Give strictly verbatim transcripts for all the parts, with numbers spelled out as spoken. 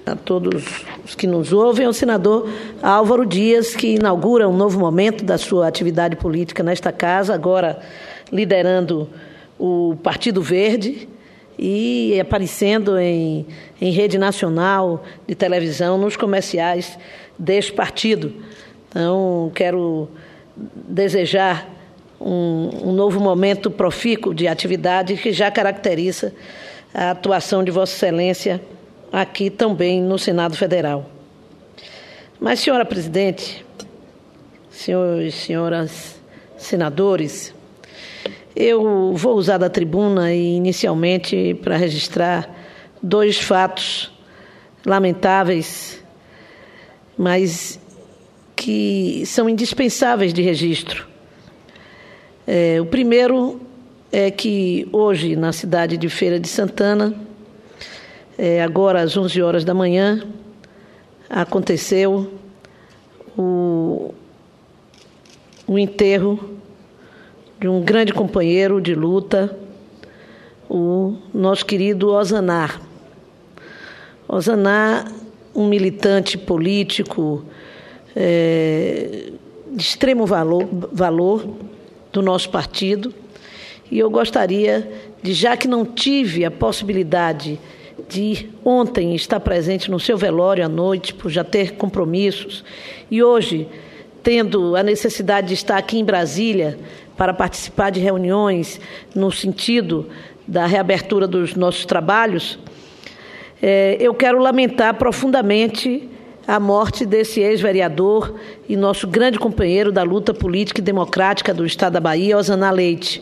a todos os que nos ouvem, ao senador Álvaro Dias, que inaugura um novo momento da sua atividade política nesta casa, agora liderando o Partido Verde e aparecendo em, em rede nacional de televisão nos comerciais deste partido. Então, quero desejar um, um novo momento profícuo de atividade que já caracteriza a atuação de Vossa Excelência aqui também no Senado Federal. Mas, senhora presidente, senhores e senhoras senadores, eu vou usar da tribuna e, inicialmente, para registrar dois fatos lamentáveis, mas que são indispensáveis de registro. É, o primeiro é que hoje, na cidade de Feira de Santana, é, agora às onze horas da manhã, aconteceu o, o enterro de um grande companheiro de luta, o nosso querido Ozaná. Ozaná, um militante político é, de extremo valor, valor do nosso partido, e eu gostaria de, já que não tive a possibilidade de ontem estar presente no seu velório à noite, por já ter compromissos, e hoje, tendo a necessidade de estar aqui em Brasília para participar de reuniões no sentido da reabertura dos nossos trabalhos, é, eu quero lamentar profundamente a morte desse ex-vereador e nosso grande companheiro da luta política e democrática do Estado da Bahia, Ozaná Leite.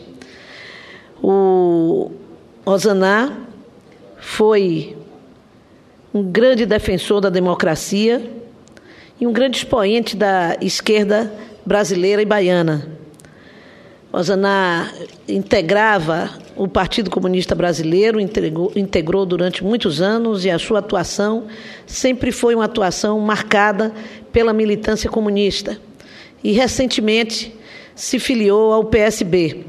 O Ozaná foi um grande defensor da democracia e um grande expoente da esquerda brasileira e baiana. Ozaná integrava o Partido Comunista Brasileiro, integrou, integrou durante muitos anos, e a sua atuação sempre foi uma atuação marcada pela militância comunista. E, recentemente, se filiou ao P S B.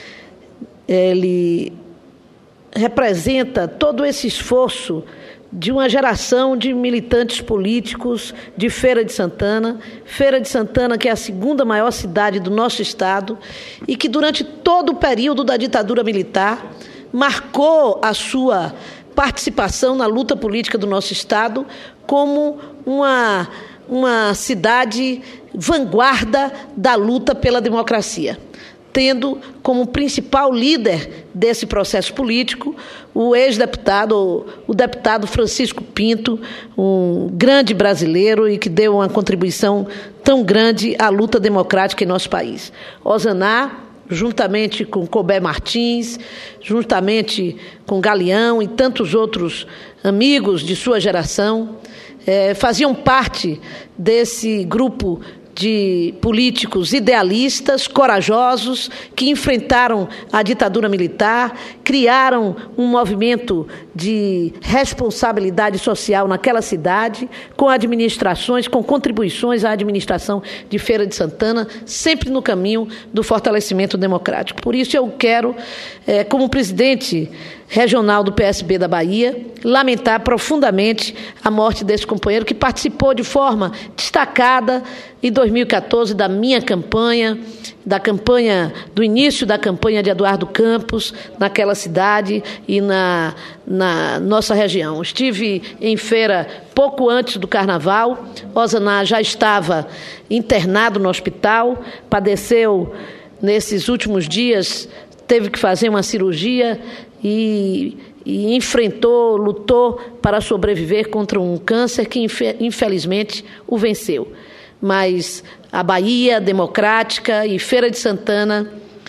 Ele representa todo esse esforço de uma geração de militantes políticos de Feira de Santana, Feira de Santana, que é a segunda maior cidade do nosso estado e que durante todo o período da ditadura militar marcou a sua participação na luta política do nosso estado como uma, uma cidade vanguarda da luta pela democracia, tendo como principal líder desse processo político o ex-deputado, o deputado Francisco Pinto, um grande brasileiro e que deu uma contribuição tão grande à luta democrática em nosso país. Ozaná, juntamente com Colbert Martins, juntamente com Galeão e tantos outros amigos de sua geração, eh, faziam parte desse grupo de políticos idealistas, corajosos, que enfrentaram a ditadura militar, criaram um movimento de responsabilidade social naquela cidade, com administrações, com contribuições à administração de Feira de Santana, sempre no caminho do fortalecimento democrático. Por isso eu quero, é, como presidente regional do P S B da Bahia, lamentar profundamente a morte desse companheiro que participou de forma destacada em dois mil e quatorze da minha campanha, da campanha, do início da campanha de Eduardo Campos, naquela cidade e na, na nossa região. Estive em Feira pouco antes do Carnaval. Ozaná já estava internado no hospital, padeceu nesses últimos dias, teve que fazer uma cirurgia e, e enfrentou, lutou para sobreviver contra um câncer que, infelizmente, o venceu. Mas a Bahia democrática e Feira de Santana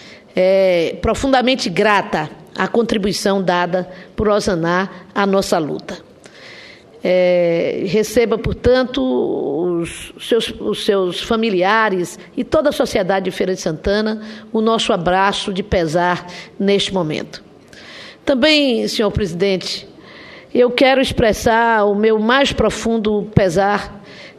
é profundamente grata à contribuição dada por Ozaná à nossa luta. É, receba, portanto, os seus, os seus familiares e toda a sociedade de Feira de Santana o nosso abraço de pesar neste momento. Também, senhor presidente, eu quero expressar o meu mais profundo pesar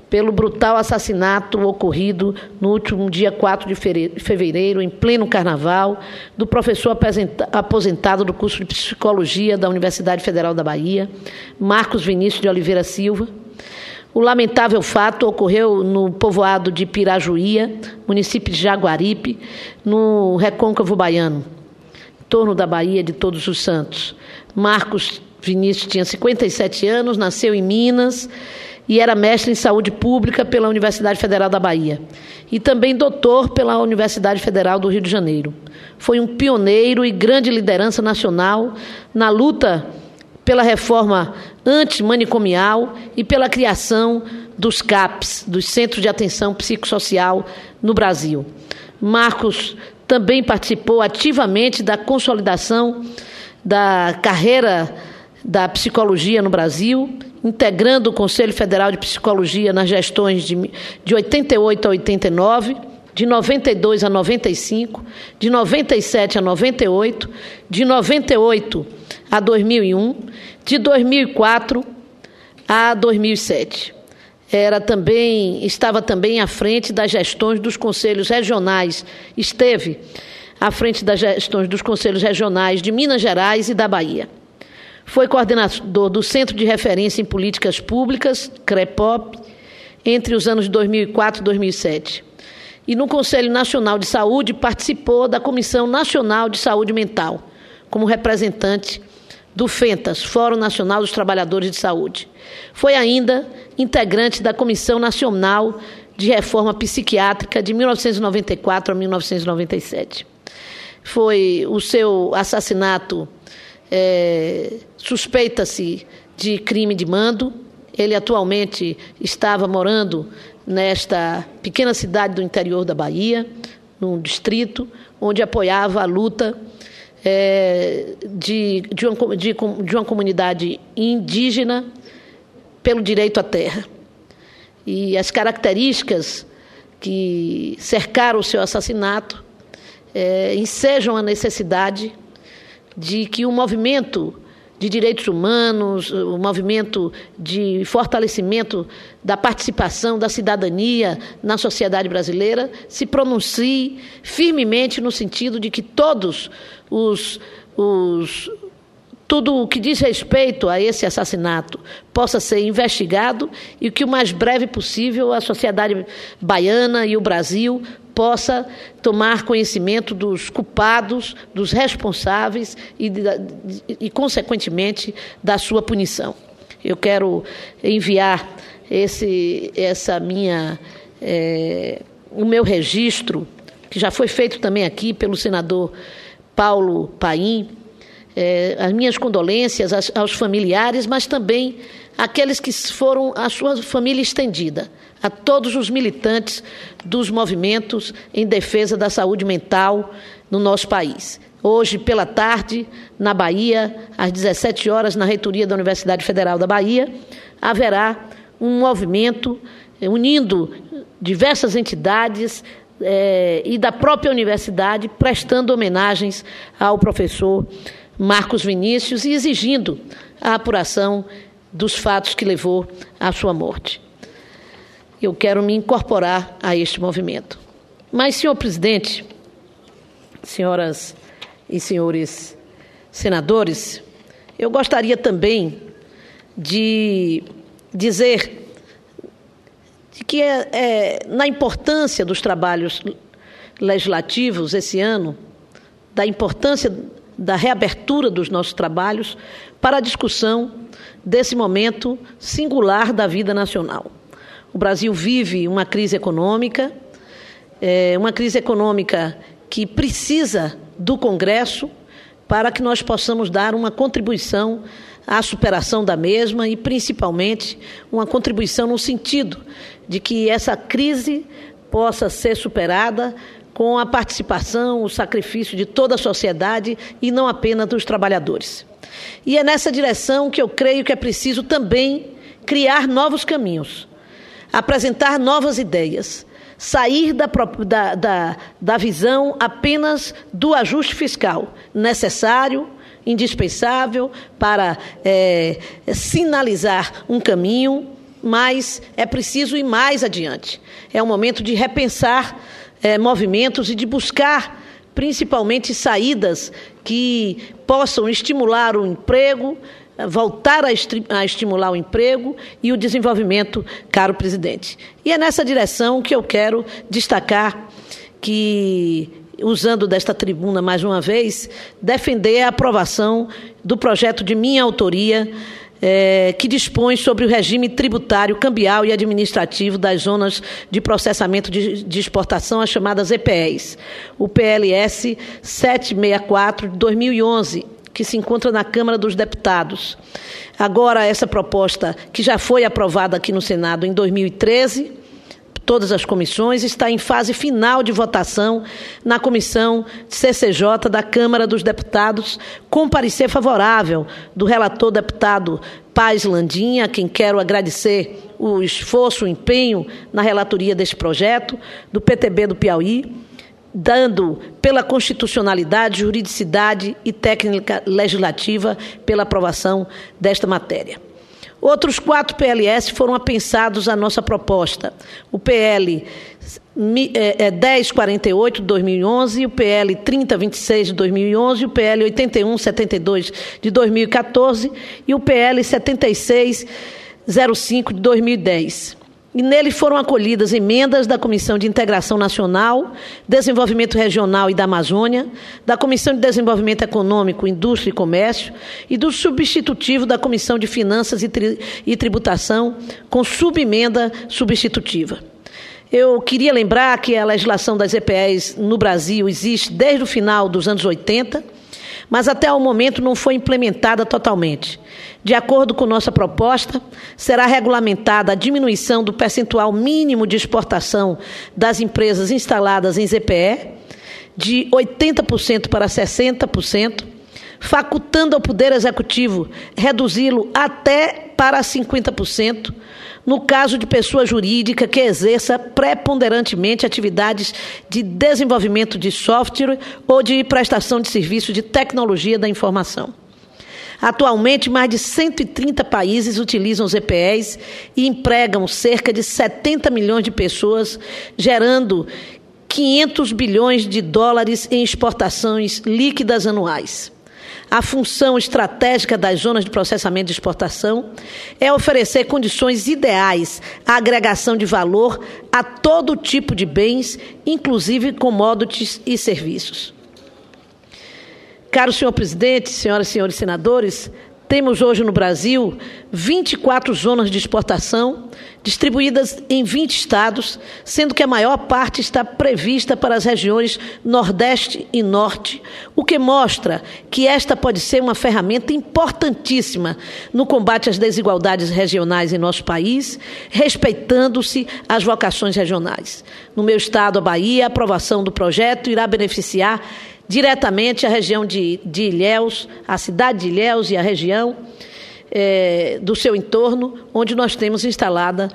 pelo brutal assassinato ocorrido no último dia quatro de fevereiro, em pleno carnaval, do professor aposentado do curso de Psicologia da Universidade Federal da Bahia, Marcos Vinícius de Oliveira Silva. O lamentável fato ocorreu no povoado de Pirajuía, município de Jaguaripe, no Recôncavo Baiano, em torno da Bahia de Todos os Santos. Marcos Vinícius tinha cinquenta e sete anos, nasceu em Minas e era mestre em saúde pública pela Universidade Federal da Bahia e também doutor pela Universidade Federal do Rio de Janeiro. Foi um pioneiro e grande liderança nacional na luta pela reforma antimanicomial e pela criação dos C A Ps, dos Centros de Atenção Psicossocial no Brasil. Marcos também participou ativamente da consolidação da carreira da psicologia no Brasil, integrando o Conselho Federal de Psicologia nas gestões de, de oitenta e oito a oitenta e nove, de noventa e dois a noventa e cinco, de noventa e sete a noventa e oito, de noventa e oito a dois mil e um, de dois mil e quatro a dois mil e sete. Era também, estava também à frente das gestões dos conselhos regionais, esteve à frente das gestões dos conselhos regionais de Minas Gerais e da Bahia. Foi coordenador do Centro de Referência em Políticas Públicas, CREPOP, entre os anos de dois mil e quatro e dois mil e sete. E no Conselho Nacional de Saúde participou da Comissão Nacional de Saúde Mental, como representante do FENTAS, Fórum Nacional dos Trabalhadores de Saúde. Foi ainda integrante da Comissão Nacional de Reforma Psiquiátrica de mil novecentos e noventa e quatro a mil novecentos e noventa e sete. Foi o seu assassinato... É, suspeita-se de crime de mando. Ele atualmente estava morando nesta pequena cidade do interior da Bahia, num distrito, onde apoiava a luta é, de, de, uma, de, de uma comunidade indígena pelo direito à terra. E as características que cercaram o seu assassinato é, ensejam a necessidade de que o movimento de direitos humanos, o movimento de fortalecimento da participação da cidadania na sociedade brasileira se pronuncie firmemente no sentido de que todos os, os tudo o que diz respeito a esse assassinato possa ser investigado e que o mais breve possível a sociedade baiana e o Brasil possa tomar conhecimento dos culpados, dos responsáveis e, e, e, consequentemente, da sua punição. Eu quero enviar esse, essa minha, é, o meu registro, que já foi feito também aqui pelo senador Paulo Paim, é, as minhas condolências aos, aos familiares, mas também àqueles que foram a sua família estendida, a todos os militantes dos movimentos em defesa da saúde mental no nosso país. Hoje, pela tarde, na Bahia, às dezessete horas, na reitoria da Universidade Federal da Bahia, haverá um movimento unindo diversas entidades eh, e da própria universidade, prestando homenagens ao professor Marcos Vinícius e exigindo a apuração dos fatos que levou à sua morte. Eu quero me incorporar a este movimento. Mas, senhor presidente, senhoras e senhores senadores, eu gostaria também de dizer de que é, é, na importância dos trabalhos legislativos esse ano, da importância da reabertura dos nossos trabalhos para a discussão desse momento singular da vida nacional. O Brasil vive uma crise econômica, é, uma crise econômica que precisa do Congresso para que nós possamos dar uma contribuição à superação da mesma e, principalmente, uma contribuição no sentido de que essa crise possa ser superada com a participação, o sacrifício de toda a sociedade e não apenas dos trabalhadores. E é nessa direção que eu creio que é preciso também criar novos caminhos, apresentar novas ideias, sair da, da, da, da visão apenas do ajuste fiscal necessário, indispensável para é, sinalizar um caminho, mas é preciso ir mais adiante. É um momento de repensar é, movimentos e de buscar, principalmente, saídas que possam estimular o emprego, voltar a, esti- a estimular o emprego e o desenvolvimento, caro presidente. E é nessa direção que eu quero destacar que, usando desta tribuna mais uma vez, defender a aprovação do projeto de minha autoria, É, que dispõe sobre o regime tributário, cambial e administrativo das zonas de processamento de, de exportação, as chamadas E P Es. O P L S setecentos e sessenta e quatro de dois mil e onze, que se encontra na Câmara dos Deputados. Agora, essa proposta, que já foi aprovada aqui no Senado em dois mil e treze, todas as comissões, está em fase final de votação na Comissão C C J da Câmara dos Deputados, com parecer favorável do relator deputado Paz Landim, a quem quero agradecer o esforço, o empenho na relatoria deste projeto, do P T B do Piauí, dando pela constitucionalidade, juridicidade e técnica legislativa pela aprovação desta matéria. Outros quatro P L S foram apensados à nossa proposta. O P L dez quarenta e oito de dois mil e onze, o P L trinta vinte e seis de dois mil e onze, o P L oitenta e um setenta e dois de dois mil e quatorze e o P L setenta e seis zero cinco de dois mil e dez. E nele foram acolhidas emendas da Comissão de Integração Nacional, Desenvolvimento Regional e da Amazônia, da Comissão de Desenvolvimento Econômico, Indústria e Comércio e do substitutivo da Comissão de Finanças e, tri- e Tributação, com subemenda substitutiva. Eu queria lembrar que a legislação das E P Es no Brasil existe desde o final dos anos oitenta, mas até o momento não foi implementada totalmente. De acordo com nossa proposta, será regulamentada a diminuição do percentual mínimo de exportação das empresas instaladas em Z P E, de oitenta por cento para sessenta por cento, facultando ao Poder Executivo reduzi-lo até para cinquenta por cento, no caso de pessoa jurídica que exerça preponderantemente atividades de desenvolvimento de software ou de prestação de serviço de tecnologia da informação. Atualmente, mais de cento e trinta países utilizam os E P Es e empregam cerca de setenta milhões de pessoas, gerando quinhentos bilhões de dólares em exportações líquidas anuais. A função estratégica das zonas de processamento de exportação é oferecer condições ideais à agregação de valor a todo tipo de bens, inclusive commodities e serviços. Caro senhor presidente, senhoras e senhores senadores, temos hoje no Brasil vinte e quatro zonas de exportação distribuídas em vinte estados, sendo que a maior parte está prevista para as regiões Nordeste e Norte, o que mostra que esta pode ser uma ferramenta importantíssima no combate às desigualdades regionais em nosso país, respeitando-se as vocações regionais. No meu estado, a Bahia, a aprovação do projeto irá beneficiar diretamente a região de, de Ilhéus, a cidade de Ilhéus e a região é, do seu entorno, onde nós temos instalada,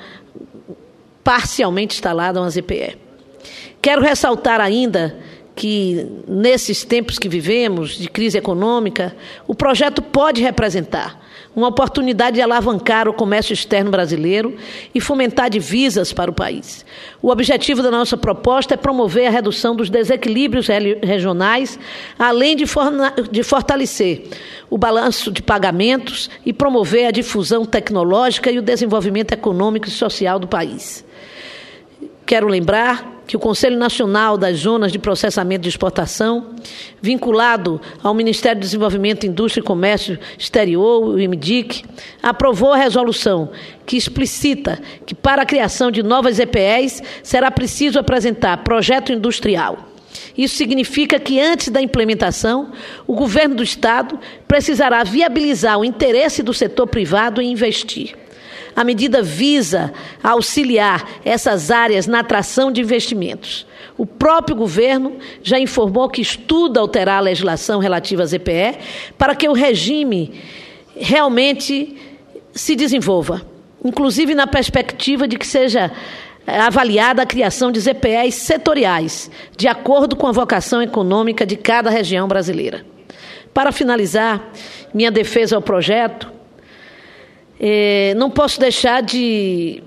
parcialmente instalada, uma Z P E. Quero ressaltar ainda que, nesses tempos que vivemos, de crise econômica, o projeto pode representar uma oportunidade de alavancar o comércio externo brasileiro e fomentar divisas para o país. O objetivo da nossa proposta é promover a redução dos desequilíbrios regionais, além de, de fortalecer o balanço de pagamentos e promover a difusão tecnológica e o desenvolvimento econômico e social do país. Quero lembrar que o Conselho Nacional das Zonas de Processamento de Exportação, vinculado ao Ministério do Desenvolvimento, Indústria e Comércio Exterior, o I M D I C, aprovou a resolução que explicita que, para a criação de novas E P Es, será preciso apresentar projeto industrial. Isso significa que, antes da implementação, o governo do Estado precisará viabilizar o interesse do setor privado em investir. A medida visa auxiliar essas áreas na atração de investimentos. O próprio governo já informou que estuda alterar a legislação relativa às E P E para que o regime realmente se desenvolva, inclusive na perspectiva de que seja avaliada a criação de Z P Es setoriais, de acordo com a vocação econômica de cada região brasileira. Para finalizar minha defesa ao projeto, É, não posso deixar de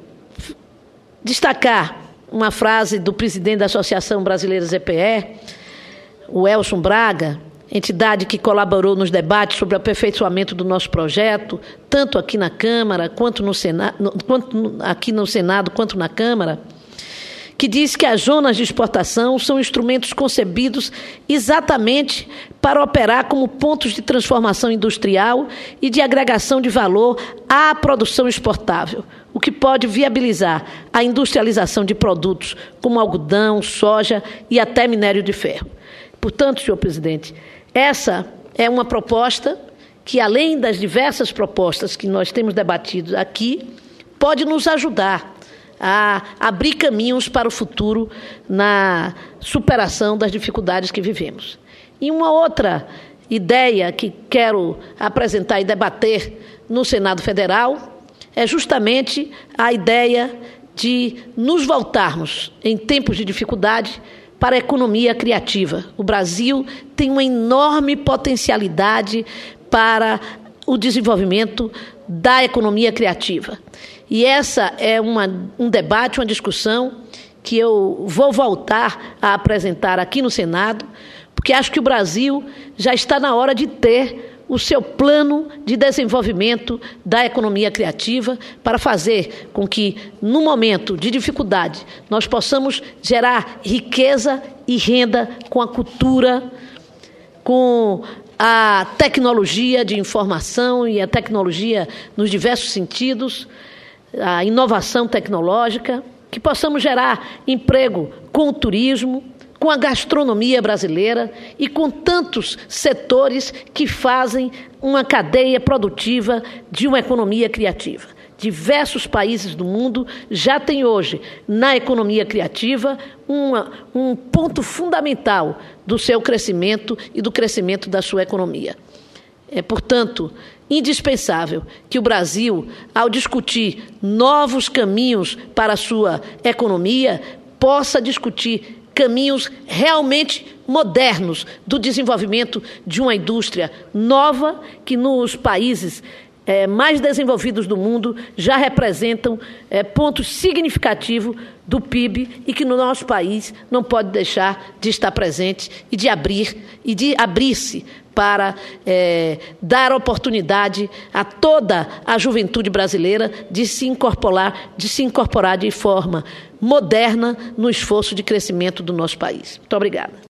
destacar uma frase do presidente da Associação Brasileira Z P E, o Elson Braga, entidade que colaborou nos debates sobre o aperfeiçoamento do nosso projeto, tanto aqui na Câmara, quanto, no Senado, quanto aqui no Senado, quanto na Câmara, que diz que as zonas de exportação são instrumentos concebidos exatamente para operar como pontos de transformação industrial e de agregação de valor à produção exportável, o que pode viabilizar a industrialização de produtos como algodão, soja e até minério de ferro. Portanto, senhor presidente, essa é uma proposta que, além das diversas propostas que nós temos debatido aqui, pode nos ajudar a abrir caminhos para o futuro na superação das dificuldades que vivemos. E uma outra ideia que quero apresentar e debater no Senado Federal é justamente a ideia de nos voltarmos, em tempos de dificuldade, para a economia criativa. O Brasil tem uma enorme potencialidade para o desenvolvimento da economia criativa. E essa é uma, um debate, uma discussão que eu vou voltar a apresentar aqui no Senado, porque acho que o Brasil já está na hora de ter o seu plano de desenvolvimento da economia criativa para fazer com que, no momento de dificuldade, nós possamos gerar riqueza e renda com a cultura, com a tecnologia de informação e a tecnologia nos diversos sentidos, a inovação tecnológica, que possamos gerar emprego com o turismo, com a gastronomia brasileira e com tantos setores que fazem uma cadeia produtiva de uma economia criativa. Diversos países do mundo já têm hoje, na economia criativa, uma, um ponto fundamental do seu crescimento e do crescimento da sua economia. É, portanto, indispensável que o Brasil, ao discutir novos caminhos para a sua economia, possa discutir caminhos realmente modernos do desenvolvimento de uma indústria nova que nos países é, mais desenvolvidos do mundo já representam é, pontos significativos do P I B e que no nosso país não pode deixar de estar presente e de abrir e de abrir-se para é, dar oportunidade a toda a juventude brasileira de se incorporar, de se incorporar de forma moderna no esforço de crescimento do nosso país. Muito obrigada.